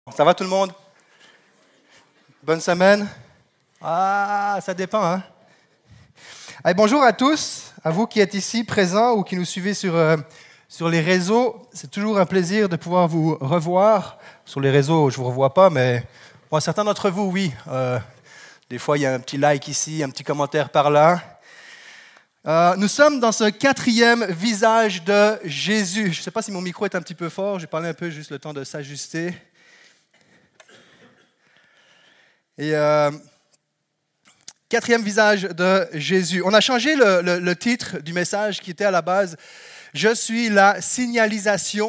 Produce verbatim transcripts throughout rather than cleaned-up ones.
Ça va tout le monde? Bonne semaine? Ah, ça dépend, hein? Allez, bonjour à tous, à vous qui êtes ici présents ou qui nous suivez sur, euh, sur les réseaux. C'est toujours un plaisir de pouvoir vous revoir. Sur les réseaux, je ne vous revois pas, mais bon, certains d'entre vous, oui. Euh, des fois, il y a un petit like ici, un petit commentaire par là. Euh, nous sommes dans ce quatrième visage de Jésus. Je ne sais pas si mon micro est un petit peu fort. J'ai parlé un peu, juste le temps de s'ajuster. Et euh, quatrième visage de Jésus. On a changé le, le, le titre du message qui était à la base « Je suis la signalisation ».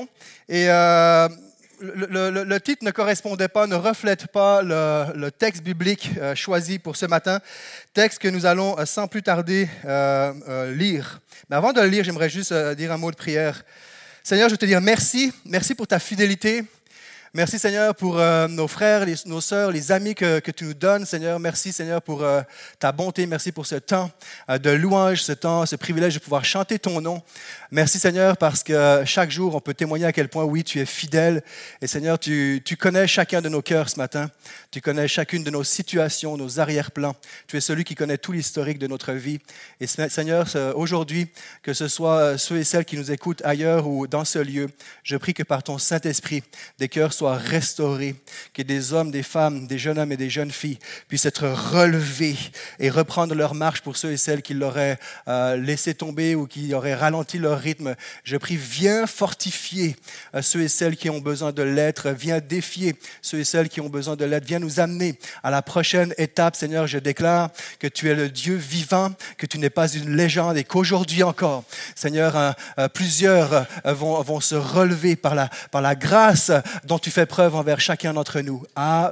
Et euh, le, le, le titre ne correspondait pas, ne reflète pas le, le texte biblique euh, choisi pour ce matin. Texte que nous allons euh, sans plus tarder euh, euh, lire. Mais avant de le lire, j'aimerais juste euh, dire un mot de prière. Seigneur, je veux te dire merci. Merci pour ta fidélité. Merci, Seigneur, pour euh, nos frères, les, nos sœurs, les amis que, que tu nous donnes, Seigneur. Merci, Seigneur, pour euh, ta bonté. Merci pour ce temps euh, de louange, ce temps, ce privilège de pouvoir chanter ton nom. Merci, Seigneur, parce que chaque jour, on peut témoigner à quel point, oui, tu es fidèle. Et Seigneur, tu, tu connais chacun de nos cœurs ce matin. Tu connais chacune de nos situations, nos arrière-plans. Tu es celui qui connaît tout l'historique de notre vie. Et Seigneur, aujourd'hui, que ce soit ceux et celles qui nous écoutent ailleurs ou dans ce lieu, je prie que par ton Saint-Esprit, des cœurs soient restaurés, que des hommes, des femmes, des jeunes hommes et des jeunes filles puissent être relevés et reprendre leur marche pour ceux et celles qui l'auraient euh, laissé tomber ou qui auraient ralenti leur rythme. Je prie, viens fortifier euh, ceux et celles qui ont besoin de l'être, viens défier ceux et celles qui ont besoin de l'être, viens nous amener à la prochaine étape. Seigneur, je déclare que tu es le Dieu vivant, que tu n'es pas une légende et qu'aujourd'hui encore, Seigneur, euh, euh, plusieurs euh, vont, vont se relever par la, par la grâce dont tu fais preuve envers chacun d'entre nous.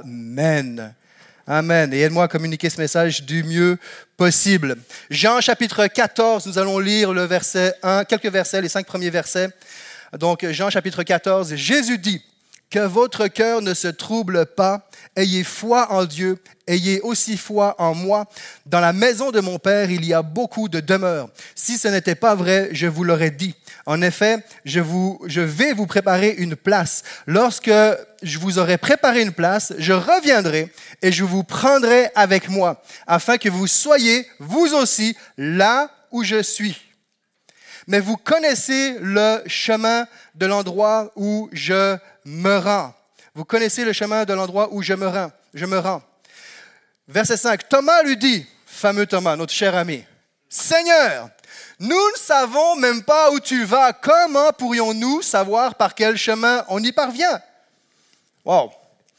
Amen. Amen. Et aide-moi à communiquer ce message du mieux possible. Jean chapitre quatorze, nous allons lire le verset un, quelques versets, les cinq premiers versets. Donc Jean chapitre quatorze, Jésus dit: que votre cœur ne se trouble pas, ayez foi en Dieu, ayez aussi foi en moi. Dans la maison de mon Père, il y a beaucoup de demeures. Si ce n'était pas vrai, je vous l'aurais dit. En effet, je, vous, je vais vous préparer une place. Lorsque je vous aurai préparé une place, je reviendrai et je vous prendrai avec moi, afin que vous soyez, vous aussi, là où je suis. Mais vous connaissez le chemin de l'endroit où je me rends. Vous connaissez le chemin de l'endroit où je me rends. Je me rends. Verset cinq. Thomas lui dit, fameux Thomas, notre cher ami, « Seigneur, nous ne savons même pas où tu vas. Comment pourrions-nous savoir par quel chemin on y parvient? » Wow.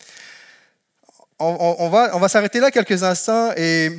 On, on, on va, on va s'arrêter là quelques instants et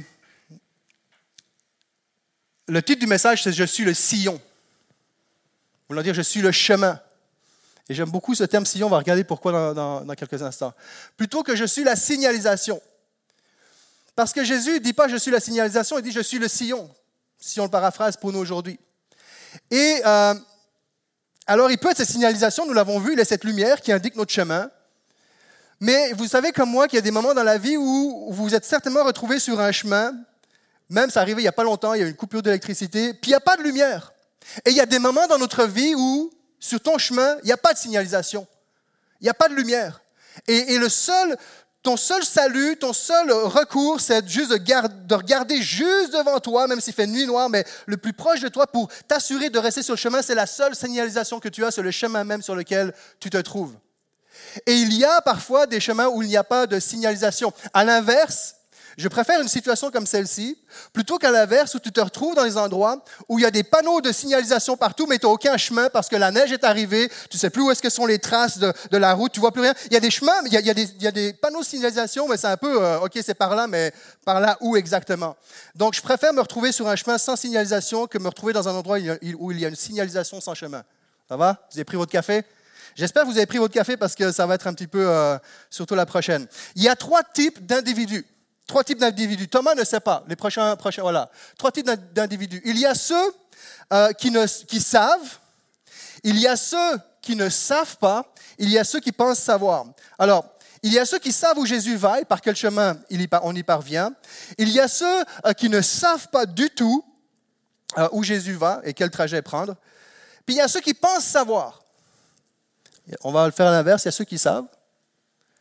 le titre du message, c'est « Je suis le sillon ». Voulant dire « Je suis le chemin ». Et j'aime beaucoup ce terme sillon, on va regarder pourquoi dans, dans, dans quelques instants. Plutôt que « Je suis la signalisation ». Parce que Jésus ne dit pas « Je suis la signalisation », il dit « Je suis le sillon ». Si on le paraphrase pour nous aujourd'hui. Et euh, alors, il peut être cette signalisation, nous l'avons vu, il est cette lumière qui indique notre chemin. Mais vous savez comme moi qu'il y a des moments dans la vie où vous vous êtes certainement retrouvé sur un chemin, même ça arrivait il n'y a pas longtemps, il y a eu une coupure d'électricité, puis il n'y a pas de lumière. Et il y a des moments dans notre vie où, sur ton chemin, il n'y a pas de signalisation, il n'y a pas de lumière. Et, et le seul... Ton seul salut, ton seul recours, c'est juste de, garde, de regarder juste devant toi, même s'il fait nuit noire, mais le plus proche de toi pour t'assurer de rester sur le chemin, c'est la seule signalisation que tu as sur le chemin même sur lequel tu te trouves. Et il y a parfois des chemins où il n'y a pas de signalisation. À l'inverse, je préfère une situation comme celle-ci, plutôt qu'à l'inverse où tu te retrouves dans des endroits où il y a des panneaux de signalisation partout, mais tu n'as aucun chemin parce que la neige est arrivée, tu ne sais plus où est-ce que sont les traces de, de la route, tu ne vois plus rien. Il y a des chemins, il y a, il y a, des, il y a des panneaux de signalisation, mais c'est un peu, euh, OK, c'est par là, mais par là où exactement? Donc, je préfère me retrouver sur un chemin sans signalisation que me retrouver dans un endroit où il y a une signalisation sans chemin. Ça va? Vous avez pris votre café? J'espère que vous avez pris votre café parce que ça va être un petit peu, euh, surtout la prochaine. Il y a trois types d'individus. Trois types d'individus. Thomas ne sait pas. Les prochains, prochains, voilà. Trois types d'individus. Il y a ceux euh, qui, ne, qui savent. Il y a ceux qui ne savent pas. Il y a ceux qui pensent savoir. Alors, il y a ceux qui savent où Jésus va et par quel chemin il y, on y parvient. Il y a ceux euh, qui ne savent pas du tout euh, où Jésus va et quel trajet prendre. Puis il y a ceux qui pensent savoir. On va le faire à l'inverse. Il y a ceux qui savent.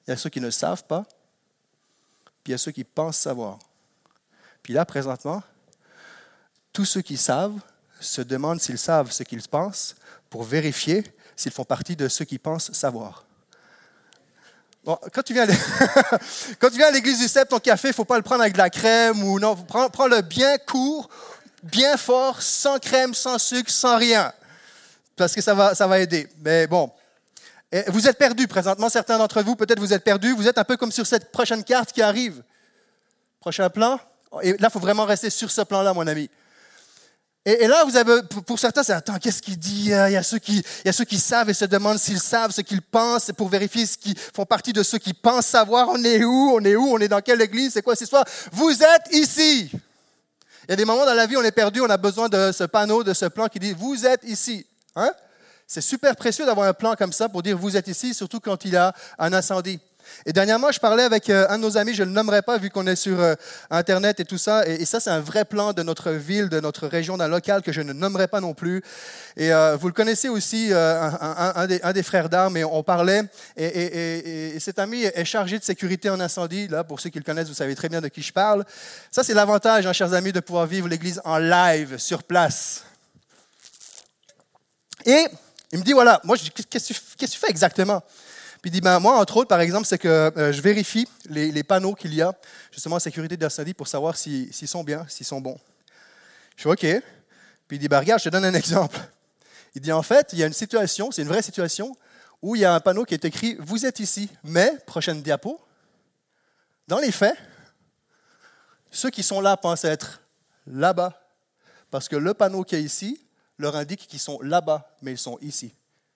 il y a ceux qui ne savent pas, puis il y a ceux qui pensent savoir. Puis là, présentement, tous ceux qui savent se demandent s'ils savent ce qu'ils pensent pour vérifier s'ils font partie de ceux qui pensent savoir. Bon, quand tu viens à quand tu viens à l'église du Cep, ton café, il ne faut pas le prendre avec de la crème ou non, prends, prends-le bien court, bien fort, sans crème, sans sucre, sans rien, parce que ça va, ça va aider. Mais bon, et vous êtes perdus présentement, certains d'entre vous, peut-être vous êtes perdus, vous êtes un peu comme sur cette prochaine carte qui arrive. Prochain plan, et là, il faut vraiment rester sur ce plan-là, mon ami. Et, et là, vous avez, pour certains, c'est « Attends, qu'est-ce qu'il dit ?» Il y a ceux qui, il y a ceux qui savent et se demandent s'ils savent ce qu'ils pensent pour vérifier ce qui font partie de ceux qui pensent savoir. On est où? On est où? On est dans quelle église? C'est quoi cette histoire? Vous êtes ici! Il y a des moments dans la vie où on est perdu, on a besoin de ce panneau, de ce plan qui dit « Vous êtes ici! » Hein? C'est super précieux d'avoir un plan comme ça pour dire « Vous êtes ici », surtout quand il y a un incendie. Et dernièrement, je parlais avec un de nos amis, je ne le nommerai pas vu qu'on est sur Internet et tout ça, et, et ça, c'est un vrai plan de notre ville, de notre région, d'un local que je ne nommerai pas non plus. Et euh, vous le connaissez aussi, euh, un, un, un, des, un des frères d'armes, et on parlait, et, et, et, et cet ami est chargé de sécurité en incendie. Là, pour ceux qui le connaissent, vous savez très bien de qui je parle. Ça, c'est l'avantage, hein, chers amis, de pouvoir vivre l'Église en live, sur place. Et il me dit, voilà, moi, je dis, qu'est-ce que tu, qu'est-ce que tu fais exactement? Puis il dit, ben, moi, entre autres, par exemple, c'est que euh, je vérifie les, les panneaux qu'il y a, justement, en sécurité d'incendie, pour savoir si, s'ils sont bien, s'ils sont bons. Je fais OK. Puis il dit, ben, regarde, je te donne un exemple. Il dit, en fait, il y a une situation, c'est une vraie situation, où il y a un panneau qui est écrit, vous êtes ici, mais, prochaine diapo, dans les faits, ceux qui sont là pensent être là-bas, parce que le panneau qui est ici leur indique qu'ils sont là-bas, mais ils sont ici.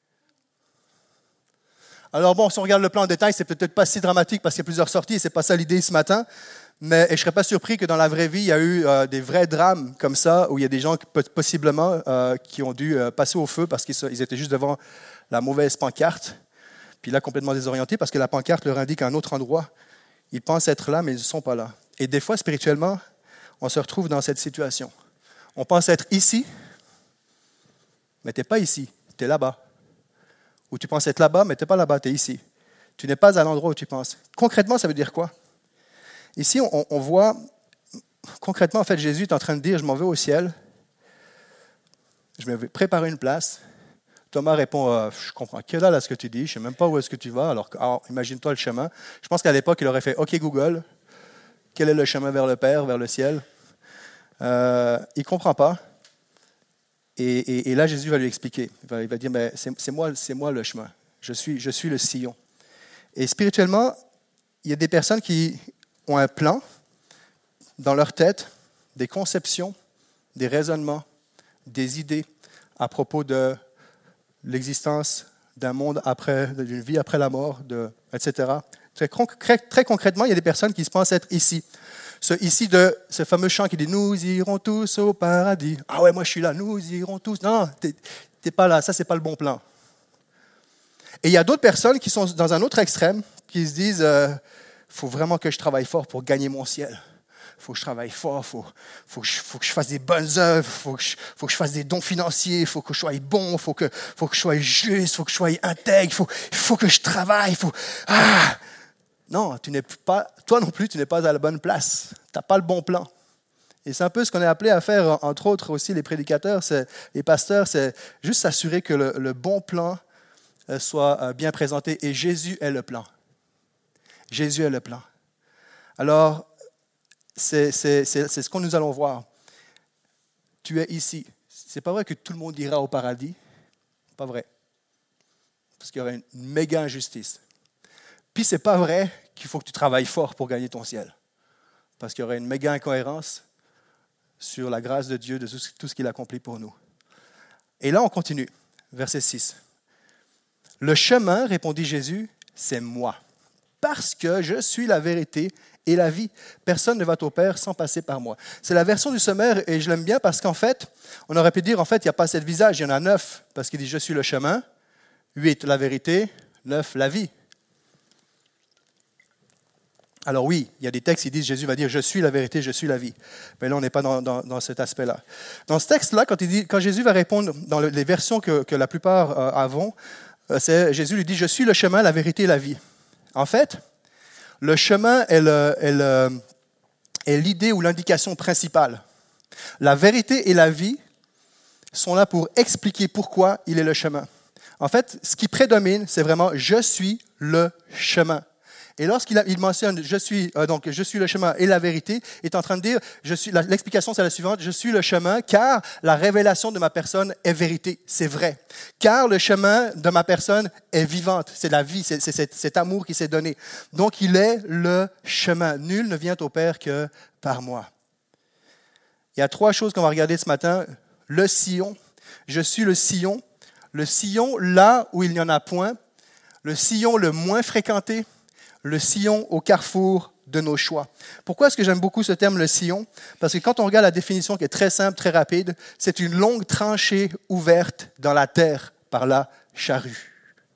Alors bon, si on regarde le plan en détail, c'est peut-être pas si dramatique parce qu'il y a plusieurs sorties et c'est pas ça l'idée ce matin. Mais et je serais pas surpris que dans la vraie vie, il y a eu euh, des vrais drames comme ça où il y a des gens qui, possiblement euh, qui ont dû euh, passer au feu parce qu'ils ils étaient juste devant la mauvaise pancarte. Puis là, complètement désorientés parce que la pancarte leur indique un autre endroit. Ils pensent être là, mais ils ne sont pas là. Et des fois, spirituellement, on se retrouve dans cette situation. On pense être ici, mais tu n'es pas ici, tu es là-bas. Ou tu penses être là-bas, mais tu n'es pas là-bas, tu es ici. Tu n'es pas à l'endroit où tu penses. Concrètement, ça veut dire quoi? Ici, on, on voit, concrètement, en fait, Jésus est en train de dire, je m'en vais au ciel, je vais préparer une place. Thomas répond, euh, je comprends que dalle à ce que tu dis, je ne sais même pas où est-ce que tu vas, alors, alors imagine-toi le chemin. Je pense qu'à l'époque, il aurait fait, OK Google, quel est le chemin vers le Père, vers le ciel? Euh, il ne comprend pas. Et, et, et là, Jésus va lui expliquer. Il va, il va dire, mais c'est, c'est, moi, c'est moi le chemin. Je suis, je suis le sillon. Et spirituellement, il y a des personnes qui ont un plan dans leur tête, des conceptions, des raisonnements, des idées à propos de l'existence d'un monde après, d'une vie après la mort, de, et cetera. Très, très, très concrètement, il y a des personnes qui se pensent être ici. Ce, ici, de ce fameux chant qui dit « Nous irons tous au paradis ». Ah ouais, moi je suis là, nous irons tous. Non, t'es, t'es pas là, ça c'est pas le bon plan. Et il y a d'autres personnes qui sont dans un autre extrême, qui se disent euh, « faut vraiment que je travaille fort pour gagner mon ciel. Il faut que je travaille fort, il faut, faut, que je, faut que je fasse des bonnes œuvres, il faut, faut que je fasse des dons financiers, il faut que je sois bon, il faut que, faut que je sois juste, il faut que je sois intègre, il faut, faut que je travaille. Faut... Ah !» Non, tu n'es pas, toi non plus, tu n'es pas à la bonne place. Tu n'as pas le bon plan. Et c'est un peu ce qu'on est appelé à faire, entre autres aussi les prédicateurs, c'est, les pasteurs, c'est juste s'assurer que le, le bon plan soit bien présenté. Et Jésus est le plan. Jésus est le plan. Alors, c'est, c'est, c'est, c'est ce que nous allons voir. Tu es ici. Ce n'est pas vrai que tout le monde ira au paradis. Pas vrai. Parce qu'il y aurait une méga injustice. Puis, ce n'est pas vrai qu'il faut que tu travailles fort pour gagner ton ciel. Parce qu'il y aurait une méga incohérence sur la grâce de Dieu, de tout ce qu'il accomplit pour nous. Et là, on continue. Verset six. « Le chemin, répondit Jésus, c'est moi. Parce que je suis la vérité et la vie. Personne ne va au Père sans passer par moi. » C'est la version du sommaire et je l'aime bien parce qu'en fait, on aurait pu dire, en fait, il n'y a pas sept visages, il y en a neuf. Parce qu'il dit, je suis le chemin. Huit, la vérité. Neuf, la vie. Alors oui, il y a des textes qui disent, Jésus va dire, je suis la vérité, je suis la vie. Mais là, on n'est pas dans, dans, dans cet aspect-là. Dans ce texte-là, quand, il dit, quand Jésus va répondre, dans le, les versions que, que la plupart euh, avons, euh, c'est, Jésus lui dit, je suis le chemin, la vérité et la vie. En fait, Le chemin est, le, est, le, est l'idée ou l'indication principale. La vérité et la vie sont là pour expliquer pourquoi il est le chemin. En fait, ce qui prédomine, c'est vraiment « je suis le chemin ». Et lorsqu'il a, il mentionne « je suis euh, donc je suis le chemin et la vérité », il est en train de dire je suis, la, l'explication c'est la suivante, « je suis le chemin car la révélation de ma personne est vérité, c'est vrai. Car le chemin de ma personne est vivante, c'est la vie, c'est, c'est, c'est cet amour qui s'est donné. Donc il est le chemin. Nul ne vient au Père que par moi. » Il y a trois choses qu'on va regarder ce matin. Le sillon, je suis le sillon. Le sillon là où il n'y en a point. Le sillon le moins fréquenté. Le sillon au carrefour de nos choix. Pourquoi est-ce que j'aime beaucoup ce terme, le sillon? Parce que quand on regarde la définition qui est très simple, très rapide, c'est une longue tranchée ouverte dans la terre par la charrue.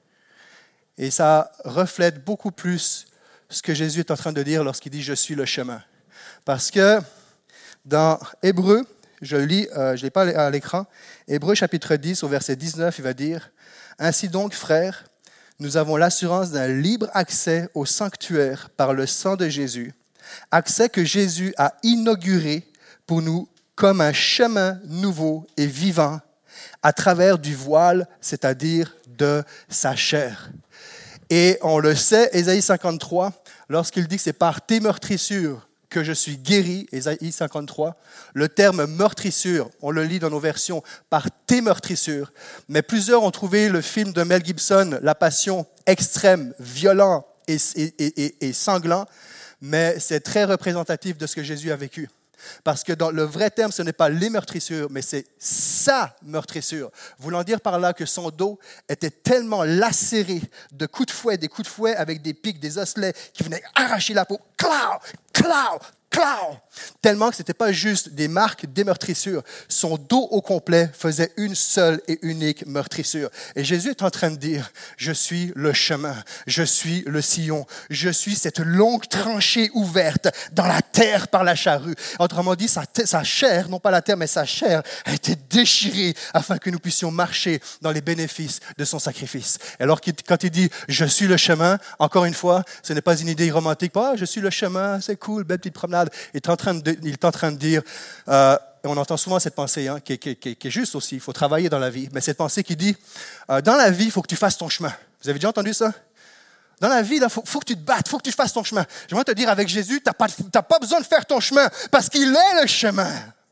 Et ça reflète beaucoup plus ce que Jésus est en train de dire lorsqu'il dit « je suis le chemin ». Parce que dans Hébreux, je lis, euh, je ne l'ai pas à l'écran, Hébreux chapitre dix au verset dix-neuf, il va dire « Ainsi donc, frères, nous avons l'assurance d'un libre accès au sanctuaire par le sang de Jésus, accès que Jésus a inauguré pour nous comme un chemin nouveau et vivant à travers du voile, c'est-à-dire de sa chair. » Et on le sait, Ésaïe cinquante-trois, lorsqu'il dit que c'est par tes meurtrissures que je suis guéri, Ésaïe cinquante-trois, le terme meurtrissure, on le lit dans nos versions, par tes meurtrissures. Mais plusieurs ont trouvé le film de Mel Gibson, La Passion, extrême, violent et, et, et, et sanglant, mais c'est très représentatif de ce que Jésus a vécu. Parce que dans le vrai terme, ce n'est pas les meurtrissures, mais c'est sa meurtrissure. Voulant dire par là que son dos était tellement lacéré de coups de fouet, des coups de fouet avec des pics, des osselets qui venaient arracher la peau. Clau, clau, clau. Tellement que ce n'était pas juste des marques, des meurtrissures. Son dos au complet faisait une seule et unique meurtrissure. Et Jésus est en train de dire, je suis le chemin, je suis le sillon, je suis cette longue tranchée ouverte dans la terre par la charrue. Autrement dit, sa, t- sa chair, non pas la terre, mais sa chair a été déchirée afin que nous puissions marcher dans les bénéfices de son sacrifice. Et alors, quand il dit, je suis le chemin, encore une fois, ce n'est pas une idée romantique. Ah, je suis le chemin, c'est cool, belle petite promenade. Il est en train de, il est en train de dire, euh, on entend souvent cette pensée hein, qui, qui, qui, qui est juste aussi, il faut travailler dans la vie, mais cette pensée qui dit, euh, dans la vie, il faut que tu fasses ton chemin. Vous avez déjà entendu ça? Dans la vie, il faut, faut que tu te battes, il faut que tu fasses ton chemin. J'aimerais te dire, avec Jésus, tu n'as pas, t'as pas besoin de faire ton chemin, parce qu'il est le chemin.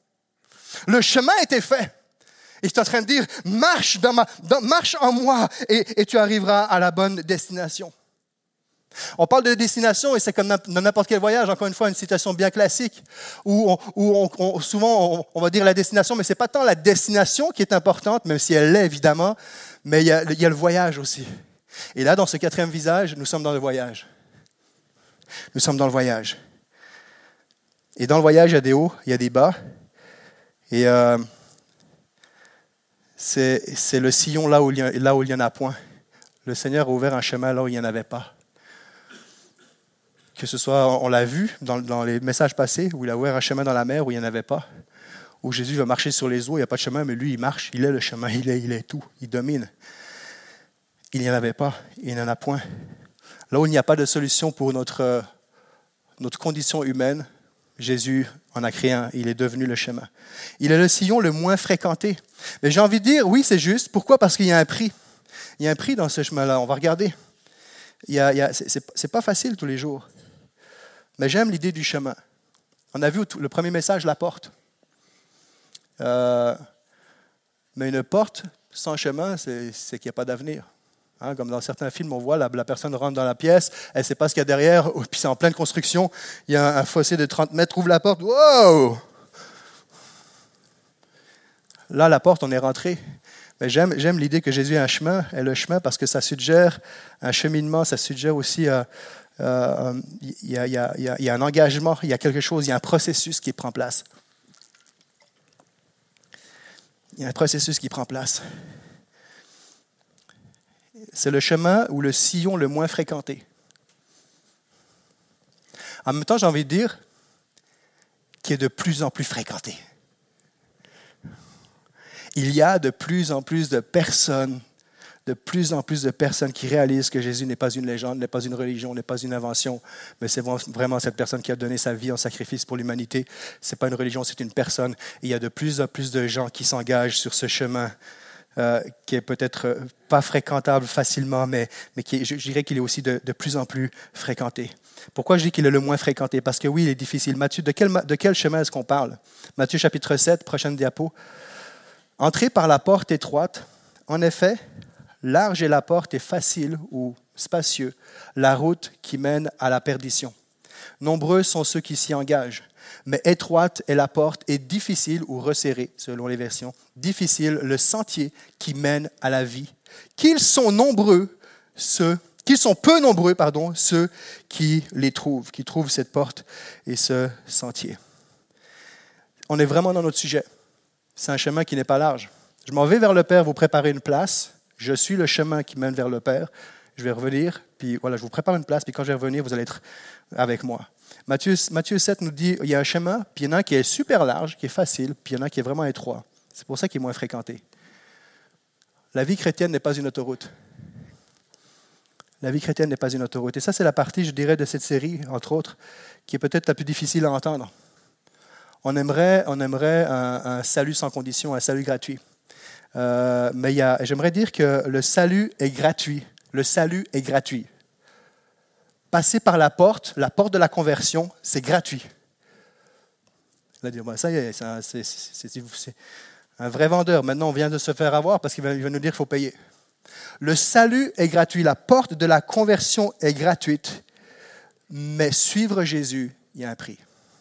Le chemin était fait. Il est en train de dire, marche, dans ma, dans, marche en moi, et, et tu arriveras à la bonne destination. On parle de destination et c'est comme dans n'importe quel voyage, encore une fois, une citation bien classique, où, on, où on, on, souvent on, on va dire la destination, mais ce n'est pas tant la destination qui est importante, même si elle l'est évidemment, mais il y a, il y a le voyage aussi. Et là, dans ce quatrième visage, nous sommes dans le voyage. Nous sommes dans le voyage. Et dans le voyage, il y a des hauts, il y a des bas. Et euh, c'est, c'est le sillon là où il y a, là où il y en a point. Le Seigneur a ouvert un chemin là où il n'y en avait pas. Que ce soit, on l'a vu dans, dans les messages passés, où il a ouvert un chemin dans la mer où il n'y en avait pas, où Jésus va marcher sur les eaux, il n'y a pas de chemin, mais lui, il marche, il est le chemin, il est, il est tout, il domine. Il n'y en avait pas, il n'y en a point. Là où il n'y a pas de solution pour notre, notre condition humaine, Jésus en a créé un, il est devenu le chemin. Il est le sillon le moins fréquenté. Mais j'ai envie de dire, oui, c'est juste. Pourquoi? Parce qu'il y a un prix. Il y a un prix dans ce chemin-là, on va regarder. Il y a, il y a, c'est, c'est, c'est pas facile tous les jours. Mais j'aime l'idée du chemin. On a vu le premier message, la porte. Euh, mais une porte sans chemin, c'est, c'est qu'il n'y a pas d'avenir. Hein, comme dans certains films, on voit la, la personne rentre dans la pièce, elle ne sait pas ce qu'il y a derrière, puis c'est en pleine construction, il y a un, un fossé de trente mètres, ouvre la porte, wow! Là, la porte, on est rentré. Mais j'aime, j'aime l'idée que Jésus est un chemin, est le chemin, parce que ça suggère un cheminement, ça suggère aussi... Euh, Euh, il, y a, il, y a, il y a un engagement, il y a quelque chose, il y a un processus qui prend place. Il y a un processus qui prend place. C'est le chemin ou le sillon le moins fréquenté. En même temps, j'ai envie de dire qu'il est de plus en plus fréquenté. Il y a de plus en plus de personnes de plus en plus de personnes qui réalisent que Jésus n'est pas une légende, n'est pas une religion, n'est pas une invention, mais c'est vraiment cette personne qui a donné sa vie en sacrifice pour l'humanité. Ce n'est pas une religion, c'est une personne. Et il y a de plus en plus de gens qui s'engagent sur ce chemin euh, qui est peut-être pas fréquentable facilement, mais, mais qui est, je, je dirais qu'il est aussi de, de plus en plus fréquenté. Pourquoi je dis qu'il est le moins fréquenté? Parce que oui, il est difficile. Matthieu, de quel, de quel chemin est-ce qu'on parle? Matthieu chapitre sept, prochaine diapo. Entrez par la porte étroite. En effet, large est la porte et facile ou spacieux la route qui mène à la perdition. Nombreux sont ceux qui s'y engagent, mais étroite est la porte et difficile ou resserrée, selon les versions, difficile le sentier qui mène à la vie. Qu'ils sont nombreux ceux, qu'ils sont peu nombreux, pardon, ceux qui les trouvent, qui trouvent cette porte et ce sentier. On est vraiment dans notre sujet. C'est un chemin qui n'est pas large. Je m'en vais vers le Père, vous préparez une place. Je suis le chemin qui mène vers le Père. Je vais revenir, puis voilà, je vous prépare une place, puis quand je vais revenir, vous allez être avec moi. Matthieu, Matthieu sept nous dit, il y a un chemin, puis il y en a un qui est super large, qui est facile, puis il y en a un qui est vraiment étroit. C'est pour ça qu'il est moins fréquenté. La vie chrétienne n'est pas une autoroute. La vie chrétienne n'est pas une autoroute. Et ça, c'est la partie, je dirais, de cette série, entre autres, qui est peut-être la plus difficile à entendre. On aimerait, on aimerait un, un salut sans condition, un salut gratuit. Euh, mais il y a, j'aimerais dire que le salut est gratuit. Le salut est gratuit. Passer par la porte, la porte de la conversion, c'est gratuit. Là, dire, ben, ça y est, c'est, c'est, c'est, c'est un vrai vendeur. Maintenant, on vient de se faire avoir parce qu'il va, il va nous dire qu'il faut payer. Le salut est gratuit. La porte de la conversion est gratuite. Mais suivre Jésus, il y a un prix.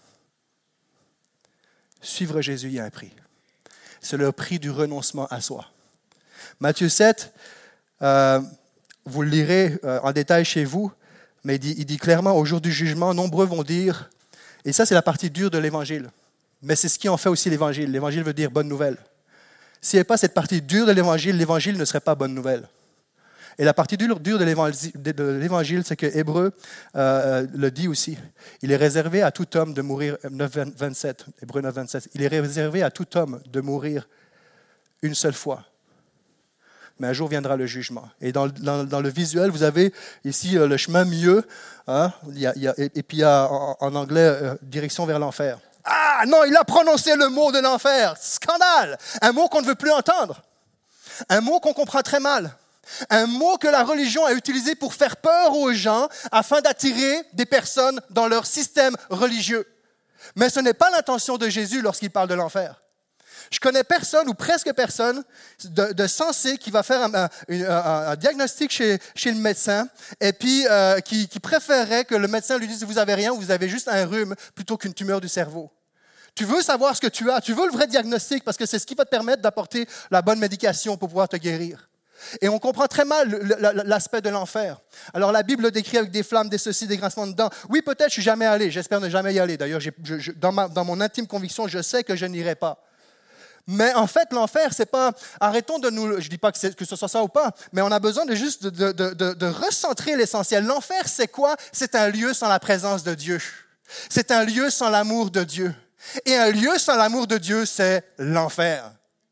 Suivre Jésus, il y a un prix. C'est le prix du renoncement à soi. Matthieu sept, euh, vous le lirez euh, en détail chez vous, mais il dit, il dit clairement, au jour du jugement, nombreux vont dire, et ça c'est la partie dure de l'Évangile, mais c'est ce qui en fait aussi l'Évangile. L'Évangile veut dire bonne nouvelle. S'il n'y avait pas cette partie dure de l'Évangile, l'Évangile ne serait pas bonne nouvelle. Et la partie dure de l'Évangile, c'est que Hébreu euh, le dit aussi. Il est réservé à tout homme de mourir, neuf vingt-sept, Hébreu neuf vingt-sept, il est réservé à tout homme de mourir une seule fois. Mais un jour viendra le jugement. Et dans, dans, dans le visuel, vous avez ici euh, le chemin mieux, hein, il y a, il y a, et, et puis il y a en, en anglais, euh, direction vers l'enfer. Ah non, il a prononcé le mot de l'enfer. Scandale! Un mot qu'on ne veut plus entendre. Un mot qu'on comprend très mal. Un mot que la religion a utilisé pour faire peur aux gens afin d'attirer des personnes dans leur système religieux. Mais ce n'est pas l'intention de Jésus lorsqu'il parle de l'enfer. Je connais personne ou presque personne de, de sensé qui va faire un, un, un, un diagnostic chez, chez le médecin et puis euh, qui, qui préférerait que le médecin lui dise « vous avez rien, vous avez juste un rhume » plutôt qu'une tumeur du cerveau. Tu veux savoir ce que tu as, tu veux le vrai diagnostic parce que c'est ce qui va te permettre d'apporter la bonne médication pour pouvoir te guérir. Et on comprend très mal l'aspect de l'enfer. Alors la Bible le décrit avec des flammes, des ceci, des grincements de dents. Oui, peut-être je suis jamais allé, j'espère ne jamais y aller. D'ailleurs, j'ai, je, dans, ma, dans mon intime conviction, je sais que je n'irai pas. Mais en fait, l'enfer, c'est pas... Arrêtons de nous... Je dis pas que, c'est, que ce soit ça ou pas, mais on a besoin de juste de, de, de, de recentrer l'essentiel. L'enfer, c'est quoi? C'est un lieu sans la présence de Dieu. C'est un lieu sans l'amour de Dieu. Et un lieu sans l'amour de Dieu, c'est l'enfer.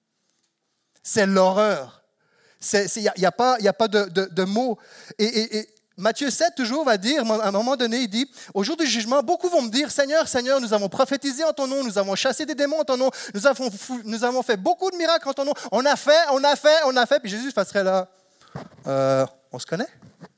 C'est l'horreur. Il n'y a, a pas, y a pas de, de, de mots. Et, et, et Matthieu sept, toujours, va dire, à un moment donné, il dit, au jour du jugement, beaucoup vont me dire, Seigneur, Seigneur, nous avons prophétisé en ton nom, nous avons chassé des démons en ton nom, nous avons, nous avons fait beaucoup de miracles en ton nom, on a fait, on a fait, on a fait, puis Jésus passerait là, euh, on se connaît?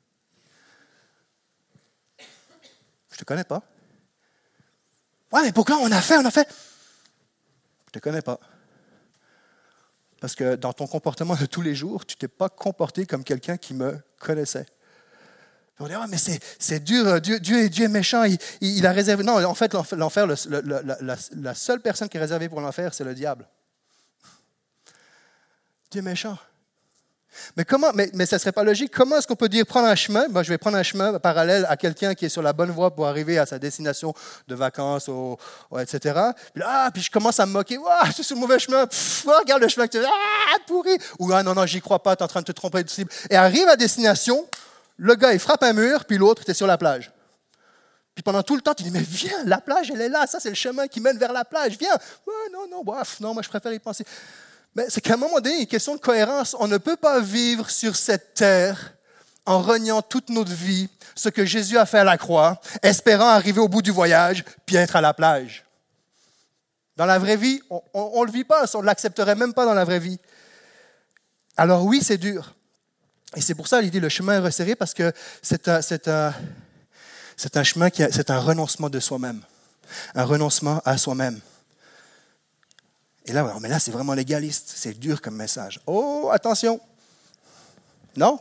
Je te connais pas. Ouais, mais pourquoi on a fait, on a fait? Je te connais pas. Parce que dans ton comportement de tous les jours, tu ne t'es pas comporté comme quelqu'un qui me connaissait. On dit, oh, mais c'est, c'est dur, Dieu, Dieu, est, Dieu est méchant, il, il a réservé... Non, en fait, l'enfer, le, le, la, la, la seule personne qui est réservée pour l'enfer, c'est le diable. Dieu est méchant. Mais comment, mais, mais ça ne serait pas logique. Comment est-ce qu'on peut dire prendre un chemin? Ben, je vais prendre un chemin parallèle à quelqu'un qui est sur la bonne voie pour arriver à sa destination de vacances, au, au, et cetera. Puis, là, ah, puis je commence à me moquer. Ah, je suis sur le mauvais chemin. Pff, oh, regarde le chemin que tu ah, pourri. Ou ah, non, non, j'y crois pas, tu es en train de te tromper de cible. Et arrive à destination, le gars, il frappe un mur, puis l'autre était sur la plage. Puis pendant tout le temps, tu dis, mais viens, la plage, elle est là. Ça, c'est le chemin qui mène vers la plage. Viens. Ouais, non, non, bref, non, moi, je préfère y penser. Mais c'est qu'à un moment donné, il y a une question de cohérence. On ne peut pas vivre sur cette terre en reniant toute notre vie ce que Jésus a fait à la croix, espérant arriver au bout du voyage, puis être à la plage. Dans la vraie vie, on ne le vit pas, on ne l'accepterait même pas dans la vraie vie. Alors oui, c'est dur. Et c'est pour ça qu'il dit le chemin est resserré, parce que c'est un, c'est un, c'est un chemin, qui a, c'est un renoncement de soi-même. Un renoncement à soi-même. Et là, mais là, c'est vraiment légaliste. C'est dur comme message. Oh, attention! Non?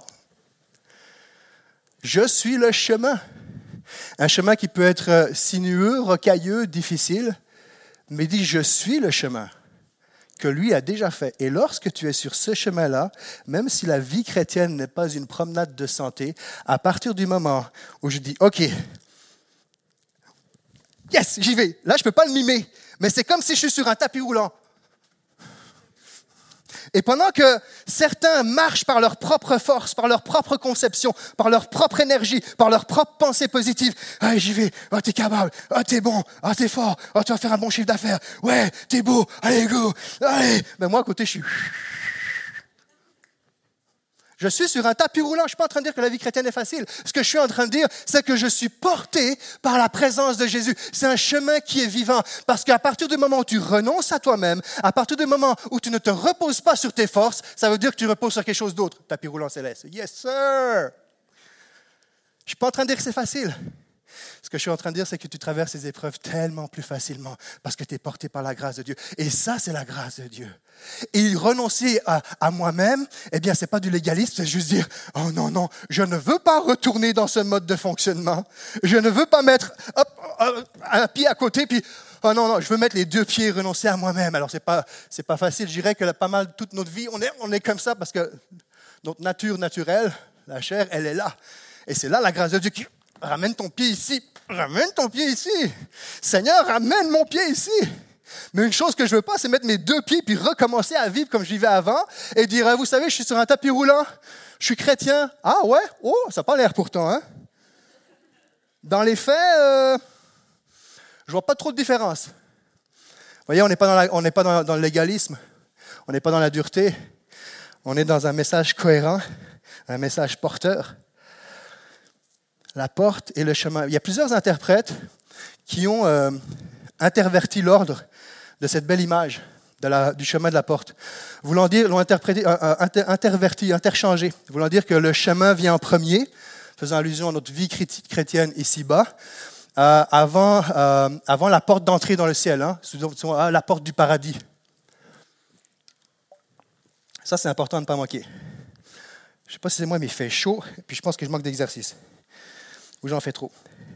Je suis le chemin. Un chemin qui peut être sinueux, rocailleux, difficile, mais dit, je suis le chemin que lui a déjà fait. Et lorsque tu es sur ce chemin-là, même si la vie chrétienne n'est pas une promenade de santé, à partir du moment où je dis, OK, yes, j'y vais. Là, je ne peux pas le mimer, mais c'est comme si je suis sur un tapis roulant. Et pendant que certains marchent par leur propre force, par leur propre conception, par leur propre énergie, par leur propre pensée positive, « Allez, j'y vais, oh, t'es capable, oh, t'es bon, oh, t'es fort, oh, tu vas faire un bon chiffre d'affaires, ouais, t'es beau, allez, go, allez !» Mais moi, à côté, je suis... Je suis sur un tapis roulant. Je ne suis pas en train de dire que la vie chrétienne est facile. Ce que je suis en train de dire, c'est que je suis porté par la présence de Jésus. C'est un chemin qui est vivant. Parce qu'à partir du moment où tu renonces à toi-même, à partir du moment où tu ne te reposes pas sur tes forces, ça veut dire que tu reposes sur quelque chose d'autre. Tapis roulant céleste. Yes, sir! Je ne suis pas en train de dire que c'est facile. Ce que je suis en train de dire, c'est que tu traverses ces épreuves tellement plus facilement parce que tu es porté par la grâce de Dieu. Et ça, c'est la grâce de Dieu. Et renoncer à, à moi-même, eh bien, ce n'est pas du légalisme, c'est juste dire, oh non, non, je ne veux pas retourner dans ce mode de fonctionnement. Je ne veux pas mettre hop, hop, un pied à côté, puis, oh non, non, je veux mettre les deux pieds et renoncer à moi-même. Alors, ce n'est pas, c'est pas facile. Je dirais que pas mal toute notre vie, on est, on est comme ça parce que notre nature naturelle, la chair, elle est là. Et c'est là la grâce de Dieu qui ramène ton pied ici. Ramène ton pied ici. Seigneur, ramène mon pied ici. Mais une chose que je ne veux pas, c'est mettre mes deux pieds puis recommencer à vivre comme je vivais avant et dire, vous savez, je suis sur un tapis roulant, je suis chrétien. Ah ouais? Oh, ça n'a pas l'air pourtant, hein? Dans les faits, euh, je ne vois pas trop de différence. Vous voyez, on n'est pas, dans, la, on n'est pas dans, dans le légalisme, on n'est pas dans la dureté, on est dans un message cohérent, un message porteur. La porte et le chemin. Il y a plusieurs interprètes qui ont euh, interverti l'ordre de cette belle image de la, du chemin de la porte. Voulant dire, l'ont interprété, euh, inter, interverti, interchangé. Voulant dire que le chemin vient en premier, faisant allusion à notre vie chrétienne ici-bas, euh, avant, euh, avant la porte d'entrée dans le ciel, hein, la porte du paradis. Ça, c'est important de ne pas manquer. Je ne sais pas si c'est moi, mais il fait chaud, et puis je pense que je manque d'exercice. Ou j'en fais trop.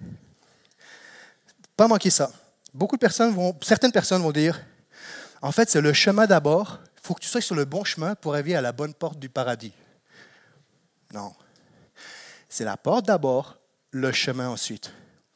Pas manquer ça. Beaucoup de personnes vont, certaines personnes vont dire, en fait, c'est le chemin d'abord. Il faut que tu sois sur le bon chemin pour arriver à la bonne porte du paradis. Non. C'est la porte d'abord, le chemin ensuite.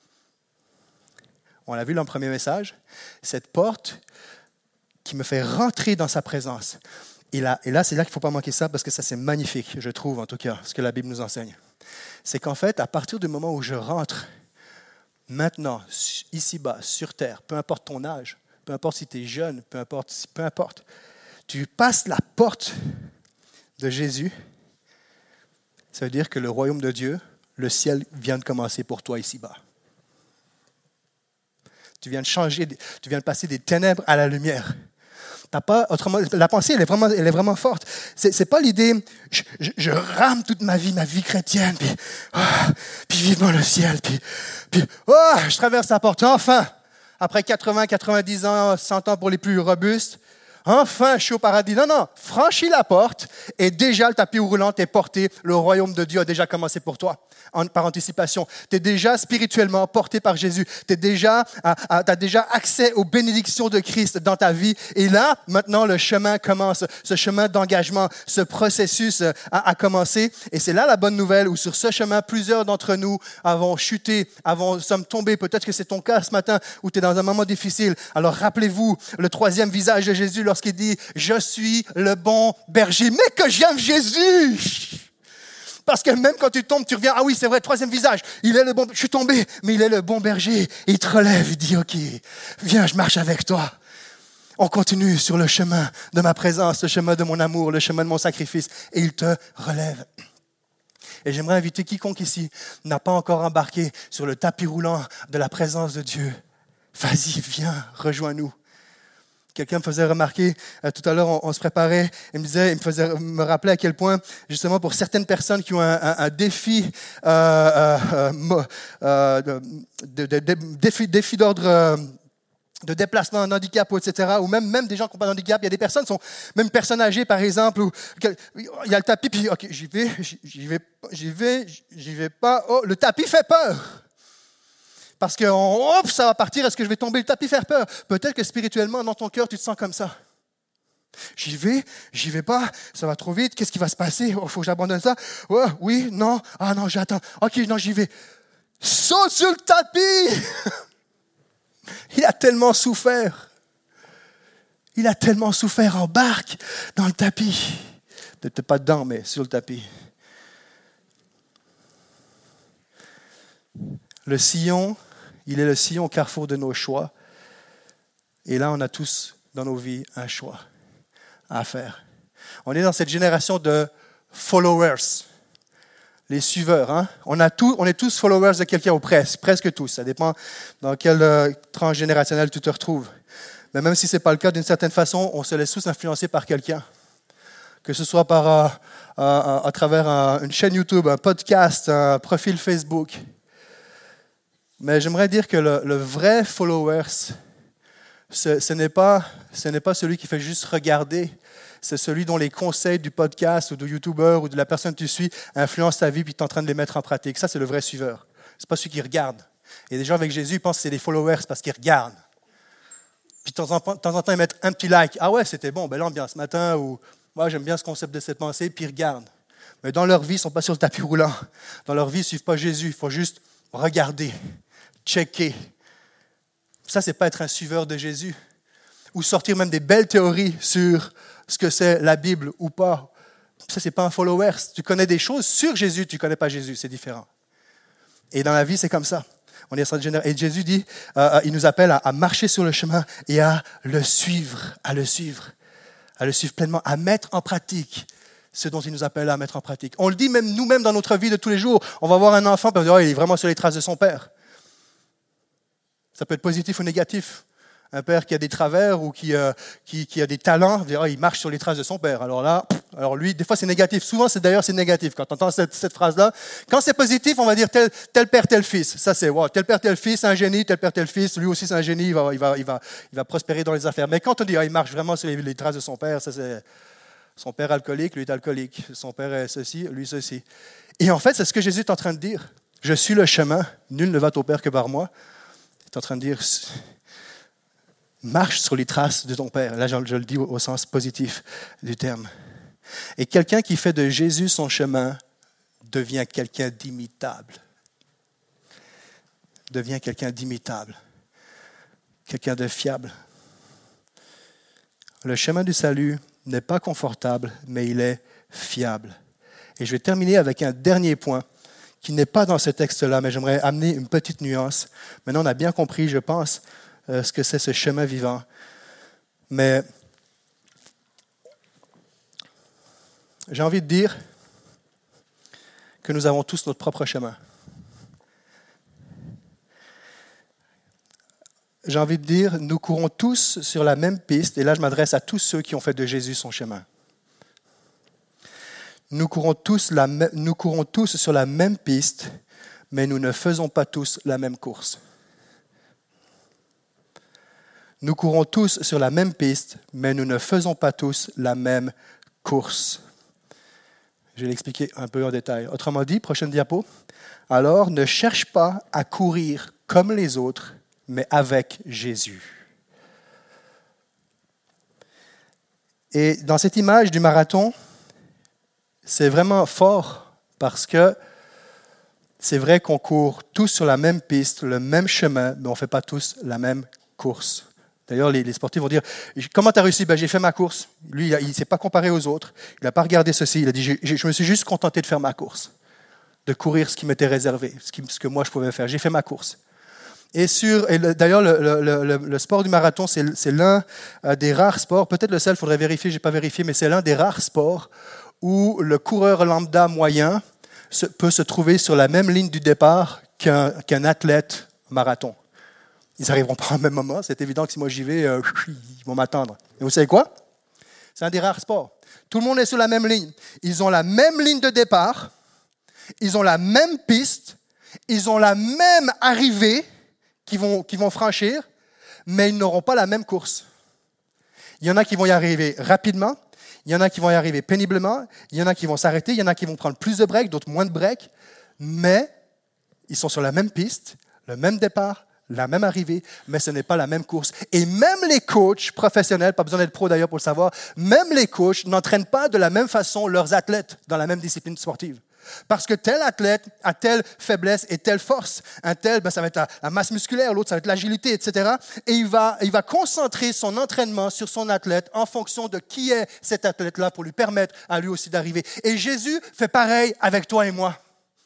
On l'a vu dans le premier message. Cette porte qui me fait rentrer dans sa présence. Et là, et là c'est là qu'il ne faut pas manquer ça parce que ça, c'est magnifique, je trouve, en tout cas, ce que la Bible nous enseigne. C'est qu'en fait, à partir du moment où je rentre, maintenant, ici-bas, sur terre, peu importe ton âge, peu importe si tu es jeune, peu importe, peu importe, tu passes la porte de Jésus, ça veut dire que le royaume de Dieu, le ciel vient de commencer pour toi ici-bas. Tu viens de changer, tu viens de passer des ténèbres à la lumière. T'as pas, autrement, la pensée, elle est vraiment, elle est vraiment forte. C'est, c'est pas l'idée, je, je, je rame toute ma vie, ma vie chrétienne, puis, oh, puis vivement le ciel, puis, puis oh, je traverse la porte, enfin, après quatre-vingts, quatre-vingt-dix ans, cent ans pour les plus robustes, enfin, je suis au paradis. Non, non, franchis la porte et déjà le tapis roulant est porté, le royaume de Dieu a déjà commencé pour toi. En, par anticipation. Tu es déjà spirituellement porté par Jésus. Tu as déjà accès aux bénédictions de Christ dans ta vie. Et là, maintenant, le chemin commence. Ce chemin d'engagement, ce processus a, a commencé. Et c'est là la bonne nouvelle où sur ce chemin, plusieurs d'entre nous avons chuté, avons, sommes tombés. Peut-être que c'est ton cas ce matin où tu es dans un moment difficile. Alors rappelez-vous le troisième visage de Jésus lorsqu'il dit « Je suis le bon berger ». Mais que j'aime Jésus! Parce que même quand tu tombes, tu reviens, ah oui, c'est vrai, troisième visage, il est le bon, je suis tombé, mais il est le bon berger. Et il te relève, il dit, OK, viens, je marche avec toi. On continue sur le chemin de ma présence, le chemin de mon amour, le chemin de mon sacrifice, et il te relève. Et j'aimerais inviter quiconque ici n'a pas encore embarqué sur le tapis roulant de la présence de Dieu. Vas-y, viens, rejoins-nous. Quelqu'un me faisait remarquer, euh, tout à l'heure, on, on se préparait, il me disait, il me faisait me rappeler à quel point, justement, pour certaines personnes qui ont un, un, un défi, euh, euh, euh, de, de, de, défi, défi d'ordre euh, de déplacement, un handicap, et cetera, ou même, même des gens qui n'ont pas de handicap, il y a des personnes, sont, même personnes âgées, par exemple, où il y a le tapis, puis ok, j'y vais, j'y vais, j'y vais, j'y vais pas, oh, le tapis fait peur. Parce que hop, ça va partir, est-ce que je vais tomber, le tapis faire peur? Peut-être que spirituellement, dans ton cœur, tu te sens comme ça. J'y vais, j'y vais pas, ça va trop vite, qu'est-ce qui va se passer? Il oh, faut que j'abandonne ça. Oh, oui, non, ah non, j'attends. Ok, non, j'y vais. Saute sur le tapis! Il a tellement souffert. Il a tellement souffert, embarque dans le tapis. Peut-être pas dedans, mais sur le tapis. Le sillon, il est le sillon au carrefour de nos choix. Et là, on a tous dans nos vies un choix à faire. On est dans cette génération de followers, les suiveurs. Hein? On, a tout, on est tous followers de quelqu'un, ou presque, presque tous. Ça dépend dans quelle euh, tranche générationnelle tu te retrouves. Mais même si ce n'est pas le cas, d'une certaine façon, on se laisse tous influencer par quelqu'un. Que ce soit par, euh, euh, à travers un, une chaîne YouTube, un podcast, un profil Facebook. Mais j'aimerais dire que le, le vrai follower, ce, ce, n'est pas, ce n'est pas celui qui fait juste regarder, c'est celui dont les conseils du podcast ou du YouTuber ou de la personne que tu suis influencent ta vie puis tu es en train de les mettre en pratique. Ça, c'est le vrai suiveur. Ce n'est pas celui qui regarde. Et des gens avec Jésus, ils pensent que c'est des followers parce qu'ils regardent. Puis de temps en temps, de temps, en temps ils mettent un petit like. Ah ouais, c'était bon, belle ambiance ce matin. Ou moi, j'aime bien ce concept de cette pensée, puis ils regardent. Mais dans leur vie, ils ne sont pas sur le tapis roulant. Dans leur vie, ils ne suivent pas Jésus. Il faut juste regarder. Checker. Ça, c'est pas être un suiveur de Jésus. Ou sortir même des belles théories sur ce que c'est la Bible ou pas. Ça, c'est pas un follower. Tu connais des choses sur Jésus, tu connais pas Jésus, c'est différent. Et dans la vie, c'est comme ça. On est et Jésus dit, euh, il nous appelle à, à marcher sur le chemin et à le suivre, à le suivre, à le suivre pleinement, à mettre en pratique ce dont il nous appelle à mettre en pratique. On le dit même nous-mêmes dans notre vie de tous les jours. On va voir un enfant et on va dire, oh, il est vraiment sur les traces de son père. Ça peut être positif ou négatif. Un père qui a des travers ou qui, euh, qui, qui a des talents, on va dire, oh, il marche sur les traces de son père. Alors là, alors lui, des fois c'est négatif. Souvent, c'est d'ailleurs c'est négatif. Quand on entend cette, cette phrase-là, quand c'est positif, on va dire tel, tel père, tel fils. Ça c'est wow, tel père, tel fils, c'est un génie. Tel père, tel fils, lui aussi c'est un génie. Il va, il va, il va, il va prospérer dans les affaires. Mais quand on dit, oh, il marche vraiment sur les, les traces de son père, ça c'est son père alcoolique, lui est alcoolique. Son père est ceci, lui ceci. Et en fait, c'est ce que Jésus est en train de dire. Je suis le chemin. Nul ne va au Père que par moi. Il est en train de dire. Marche sur les traces de ton Père. Là, je, je le dis au, au sens positif du terme. Et quelqu'un qui fait de Jésus son chemin devient quelqu'un d'imitable. Devient quelqu'un d'imitable. Quelqu'un de fiable. Le chemin du salut n'est pas confortable, mais il est fiable. Et je vais terminer avec un dernier point qui n'est pas dans ce texte-là, mais j'aimerais amener une petite nuance. Maintenant, on a bien compris, je pense, Euh, ce que c'est ce chemin vivant. Mais j'ai envie de dire que nous avons tous notre propre chemin. J'ai envie de dire, nous courons tous sur la même piste, et là je m'adresse à tous ceux qui ont fait de Jésus son chemin. Nous courons tous, la, nous courons tous sur la même piste, mais nous ne faisons pas tous la même course. Nous courons tous sur la même piste, mais nous ne faisons pas tous la même course. Je vais l'expliquer un peu en détail. Autrement dit, prochaine diapo. Alors, ne cherche pas à courir comme les autres, mais avec Jésus. Et dans cette image du marathon, c'est vraiment fort parce que c'est vrai qu'on court tous sur la même piste, le même chemin, mais on ne fait pas tous la même course. D'ailleurs, les, les sportifs vont dire « Comment tu as réussi ?» Ben, j'ai fait ma course. Lui, il ne s'est pas comparé aux autres. Il n'a pas regardé ceci. Il a dit « Je me suis juste contenté de faire ma course, de courir ce qui m'était réservé, ce, qui, ce que moi je pouvais faire. J'ai fait ma course. » Et, sur, et le, d'ailleurs, le, le, le, le sport du marathon, c'est, c'est l'un des rares sports, peut-être le seul, il faudrait vérifier, je n'ai pas vérifié, mais c'est l'un des rares sports où le coureur lambda moyen se, peut se trouver sur la même ligne du départ qu'un, qu'un athlète marathon. Ils n'arriveront pas au même moment, c'est évident que si moi j'y vais, euh, ils vont m'attendre. Et vous savez quoi? C'est un des rares sports. Tout le monde est sur la même ligne. Ils ont la même ligne de départ, ils ont la même piste, ils ont la même arrivée qu'ils vont, qu'ils vont franchir, mais ils n'auront pas la même course. Il y en a qui vont y arriver rapidement, il y en a qui vont y arriver péniblement, il y en a qui vont s'arrêter, il y en a qui vont prendre plus de breaks, d'autres moins de breaks, mais ils sont sur la même piste, le même départ, la même arrivée, mais ce n'est pas la même course. Et même les coachs professionnels, pas besoin d'être pro d'ailleurs pour le savoir, même les coachs n'entraînent pas de la même façon leurs athlètes dans la même discipline sportive. Parce que tel athlète a telle faiblesse et telle force. Un tel, ben, ça va être la, la masse musculaire, l'autre, ça va être l'agilité, et cetera. Et il va, il va concentrer son entraînement sur son athlète en fonction de qui est cet athlète-là pour lui permettre à lui aussi d'arriver. Et Jésus fait pareil avec toi et moi.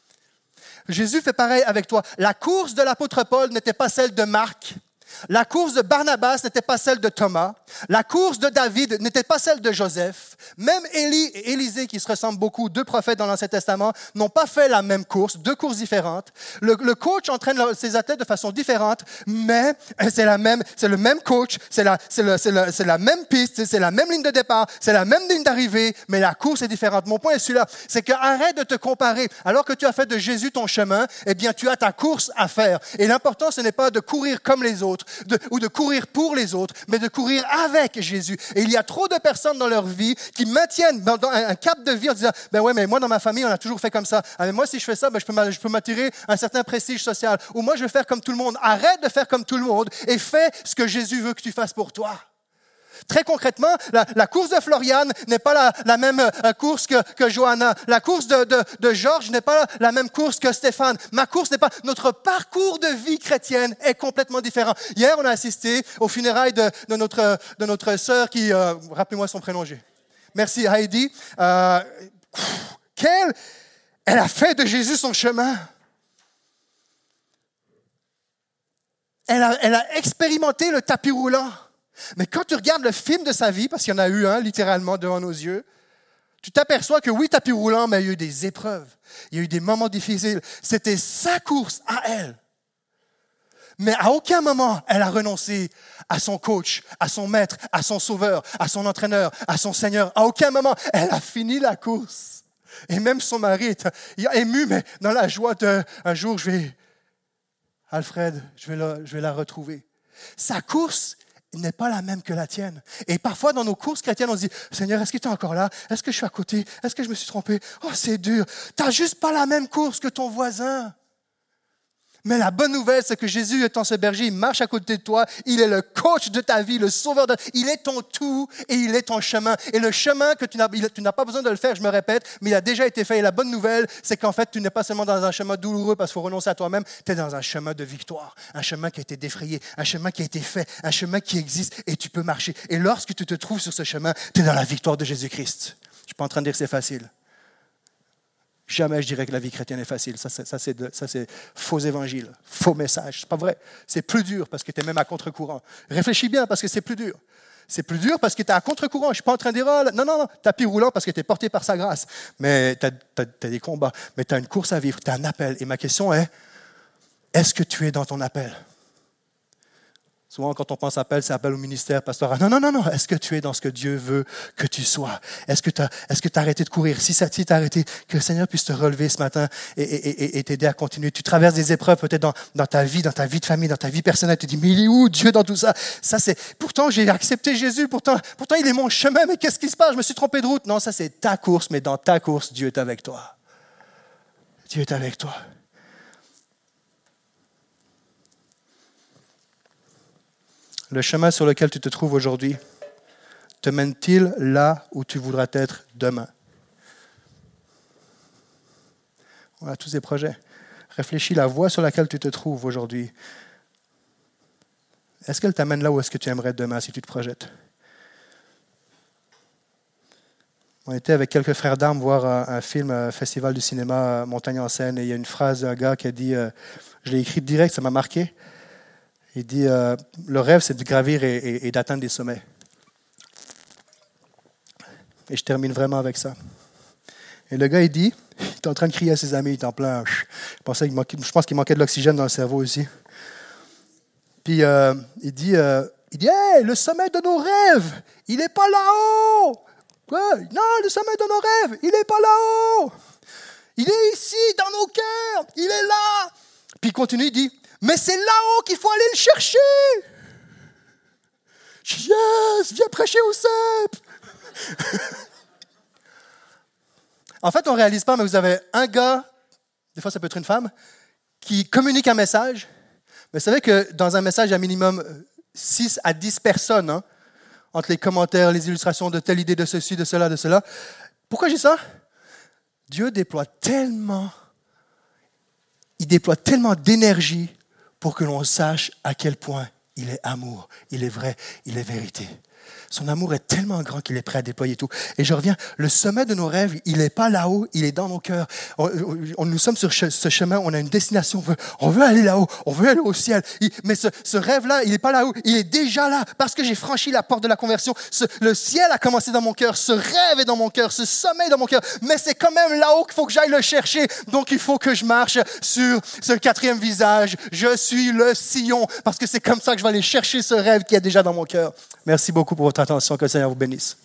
Jésus fait pareil avec toi. La course de l'apôtre Paul n'était pas celle de Marc. La course de Barnabas n'était pas celle de Thomas. La course de David n'était pas celle de Joseph. Même Élie et Élisée, qui se ressemblent beaucoup, deux prophètes dans l'Ancien Testament, n'ont pas fait la même course, deux courses différentes. Le, le coach entraîne ses athlètes de façon différente, mais c'est, la même, c'est le même coach, c'est la, c'est, le, c'est, le, c'est la même piste, c'est la même ligne de départ, c'est la même ligne d'arrivée, mais la course est différente. Mon point est celui-là, c'est que arrête de te comparer. Alors que tu as fait de Jésus ton chemin, eh bien, tu as ta course à faire. Et l'important, ce n'est pas de courir comme les autres, De, ou de courir pour les autres, mais de courir avec Jésus. Et il y a trop de personnes dans leur vie qui maintiennent dans, dans un, un cap de vie en disant, ben ouais, mais moi dans ma famille, on a toujours fait comme ça. Ah, mais moi, si je fais ça, ben, je peux, je peux m'attirer un certain prestige social. Ou moi, je vais faire comme tout le monde. Arrête de faire comme tout le monde et fais ce que Jésus veut que tu fasses pour toi. Très concrètement, la, la course de Floriane n'est pas la, la même euh, course que, que Johanna. La course de, de, de Georges n'est pas la, la même course que Stéphane. Ma course n'est pas... Notre parcours de vie chrétienne est complètement différent. Hier, on a assisté aux funérailles de, de, notre, de notre sœur qui... Euh, rappelez-moi son prénom. J'ai. Merci, Heidi. Euh, quelle... Elle a fait de Jésus son chemin. Elle a, elle a expérimenté le tapis roulant. Mais quand tu regardes le film de sa vie, parce qu'il y en a eu un littéralement devant nos yeux, tu t'aperçois que oui, tapis roulant, mais il y a eu des épreuves, il y a eu des moments difficiles. C'était sa course à elle. Mais à aucun moment, elle a renoncé à son coach, à son maître, à son sauveur, à son entraîneur, à son Seigneur. À aucun moment, elle a fini la course. Et même son mari est ému, mais dans la joie de un jour, je vais, Alfred, je vais la, je vais la retrouver. Sa course n'est pas la même que la tienne. Et parfois, dans nos courses chrétiennes, on se dit, Seigneur, est-ce que tu es encore là? Est-ce que je suis à côté? Est-ce que je me suis trompé? Oh, c'est dur. Tu n'as juste pas la même course que ton voisin. Mais la bonne nouvelle, c'est que Jésus étant ce berger, il marche à côté de toi, il est le coach de ta vie, le sauveur de... Il est ton tout et il est ton chemin. Et le chemin que tu n'as, tu n'as pas besoin de le faire, je me répète, mais il a déjà été fait. Et la bonne nouvelle, c'est qu'en fait, tu n'es pas seulement dans un chemin douloureux parce qu'il faut renoncer à toi-même, tu es dans un chemin de victoire, un chemin qui a été défrayé, un chemin qui a été fait, un chemin qui existe et tu peux marcher. Et lorsque tu te trouves sur ce chemin, tu es dans la victoire de Jésus-Christ. Je ne suis pas en train de dire que c'est facile. Jamais je dirais que la vie chrétienne est facile. Ça, c'est, ça, c'est, de, ça, c'est faux évangile, faux message. C'est pas vrai. C'est plus dur parce que tu es même à contre-courant. Réfléchis bien parce que c'est plus dur. C'est plus dur parce que tu es à contre-courant. Je ne suis pas en train de dire, oh, non, non, non, tapis roulant parce que tu es porté par sa grâce. Mais tu as des combats, mais tu as une course à vivre, tu as un appel. Et ma question est, est-ce que tu es dans ton appel? Souvent, quand on pense appel, c'est appel au ministère pastoral. Non, non, non, non. Est-ce que tu es dans ce que Dieu veut que tu sois? Est-ce que tu as, est-ce que tu as arrêté de courir? Si ça si tu as arrêté, que le Seigneur puisse te relever ce matin et, et, et, et t'aider à continuer. Tu traverses des épreuves peut-être dans, dans ta vie, dans ta vie de famille, dans ta vie personnelle. Tu te dis, mais il est où Dieu dans tout ça? Ça, c'est, pourtant, j'ai accepté Jésus. Pourtant, pourtant, il est mon chemin. Mais qu'est-ce qui se passe? Je me suis trompé de route. Non, ça, c'est ta course. Mais dans ta course, Dieu est avec toi. Dieu est avec toi. Le chemin sur lequel tu te trouves aujourd'hui te mène-t-il là où tu voudras être demain? On a tous des projets. Réfléchis, la voie sur laquelle tu te trouves aujourd'hui, est-ce qu'elle t'amène là où est-ce que tu aimerais être demain si tu te projettes? On était avec quelques frères d'armes voir un, un film, un festival du cinéma Montagne en Seine, et il y a une phrase d'un gars qui a dit, euh, je l'ai écrite direct, ça m'a marqué. Il dit, euh, le rêve, c'est de gravir et, et, et d'atteindre des sommets. Et je termine vraiment avec ça. Et le gars, il dit, il est en train de crier à ses amis, il est en plein. Je, pensais qu'il manquait, je pense qu'il manquait de l'oxygène dans le cerveau aussi. Puis euh, il dit, euh, il dit, hey, le sommet de nos rêves, il n'est pas là-haut. Quoi? Non, le sommet de nos rêves, il n'est pas là-haut. Il est ici, dans nos cœurs, il est là. Puis il continue, il dit, mais c'est là-haut qu'il faut aller le chercher. Yes, viens prêcher au C E P. En fait, on ne réalise pas, mais vous avez un gars, des fois ça peut être une femme, qui communique un message. Mais vous savez que dans un message, il y a minimum six à dix personnes, hein, entre les commentaires, les illustrations de telle idée, de ceci, de cela, de cela. Pourquoi j'ai ça? Dieu déploie tellement, il déploie tellement d'énergie pour que l'on sache à quel point il est amour, il est vrai, il est vérité. Son amour est tellement grand qu'il est prêt à déployer tout. Et je reviens, le sommet de nos rêves, il n'est pas là-haut, il est dans nos cœurs. On, on, nous sommes sur ce chemin, on a une destination, on veut, on veut aller là-haut, on veut aller au ciel. Il, mais ce, ce rêve-là, il n'est pas là-haut, il est déjà là, parce que j'ai franchi la porte de la conversion. Ce, le ciel a commencé dans mon cœur, ce rêve est dans mon cœur, ce sommet est dans mon cœur. Mais c'est quand même là-haut qu'il faut que j'aille le chercher. Donc il faut que je marche sur ce quatrième visage. Je suis le sillon, parce que c'est comme ça que je vais aller chercher ce rêve qui est déjà dans mon cœur. Merci beaucoup pour votre attention. Que le Seigneur vous bénisse.